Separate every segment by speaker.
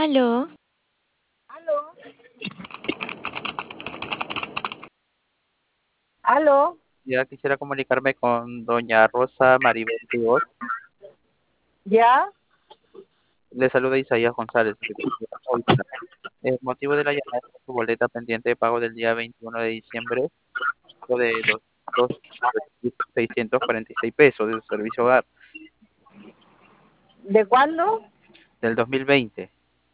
Speaker 1: Aló,
Speaker 2: Aló, aló,
Speaker 3: Ya quisiera comunicarme con doña Rosa Maribel Ríos.
Speaker 2: ¿ya?
Speaker 3: Le saluda Isaías González. El motivo de la llamada es su boleta pendiente de pago del día 21 de diciembre de dos 646 pesos de su servicio hogar
Speaker 2: ¿De cuándo?
Speaker 3: del 2020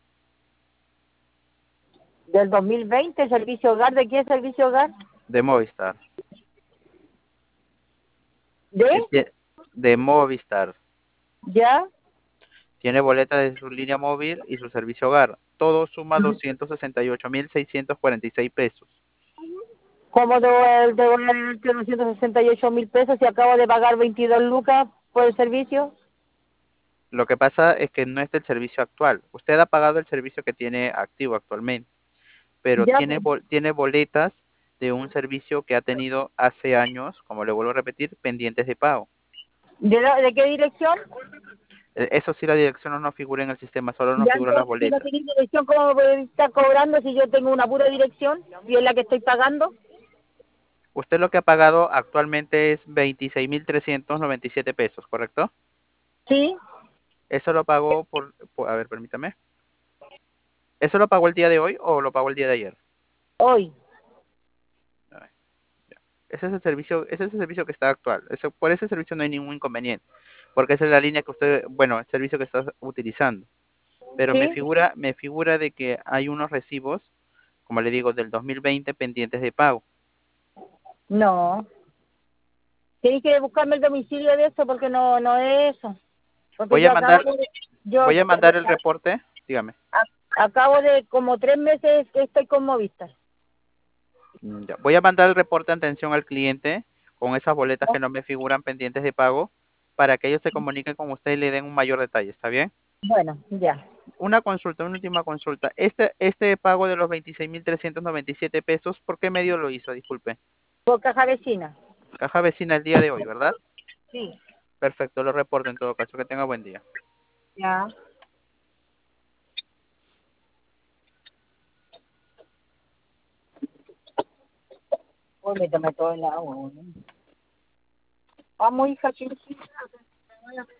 Speaker 2: Del 2020, servicio hogar. ¿De qué servicio hogar?
Speaker 3: de Movistar.
Speaker 2: ¿De?
Speaker 3: De Movistar.
Speaker 2: ¿Ya?
Speaker 3: Tiene boleta de su línea móvil y su servicio hogar. Todo suma 268.646 pesos.
Speaker 2: ¿Cómo debo 268.000 pesos si acabo de pagar 22 lucas por el servicio?
Speaker 3: Lo que pasa es que no es del servicio actual. Usted ha pagado el servicio que tiene activo actualmente, pero
Speaker 2: Ya, pues.
Speaker 3: tiene boletas de un servicio que ha tenido hace años, como le vuelvo a repetir, pendientes de pago.
Speaker 2: ¿De qué dirección?
Speaker 3: Eso sí, la dirección no figura en el sistema, solo nos
Speaker 2: Ya,
Speaker 3: figuran las
Speaker 2: entonces, si no
Speaker 3: boletas.
Speaker 2: tenéis dirección, ¿cómo puede estar cobrando si yo tengo una pura dirección y es la que estoy pagando?
Speaker 3: Usted lo que ha pagado actualmente es 26.397 pesos, ¿correcto?
Speaker 2: Sí,
Speaker 3: Eso lo pagó a ver, permítame. ¿Eso lo pagó el día de hoy o lo pagó el día de ayer?
Speaker 2: hoy.
Speaker 3: A ver, ya. Ese es el servicio que está actual. Por ese servicio no hay ningún inconveniente, porque esa es la línea que usted, bueno, el servicio que está utilizando. Pero
Speaker 2: ¿Sí?
Speaker 3: me figura de que hay unos recibos, como le digo, del 2020 pendientes de pago.
Speaker 2: No. Tenéis que buscarme el domicilio de eso porque no es eso. Porque
Speaker 3: Voy a
Speaker 2: yo acabo
Speaker 3: mandar,
Speaker 2: de, yo
Speaker 3: voy a mandar el reporte, dígame.
Speaker 2: acabo de como 3 meses que estoy con Movistar.
Speaker 3: Ya. Voy a mandar el reporte de atención al cliente con esas boletas que no me figuran pendientes de pago para que ellos se comuniquen con usted y le den un mayor detalle, ¿está bien?
Speaker 2: Bueno, ya.
Speaker 3: Una última consulta. Este pago de los 26.397 pesos, ¿por qué medio lo hizo? Disculpe.
Speaker 2: Por caja vecina.
Speaker 3: Caja vecina el día de hoy, ¿verdad?
Speaker 2: Sí.
Speaker 3: Perfecto, lo reporto en todo caso. Que tenga buen día.
Speaker 2: Ya. Uy, méteme todo el agua. Vamos, hija, ¿qué?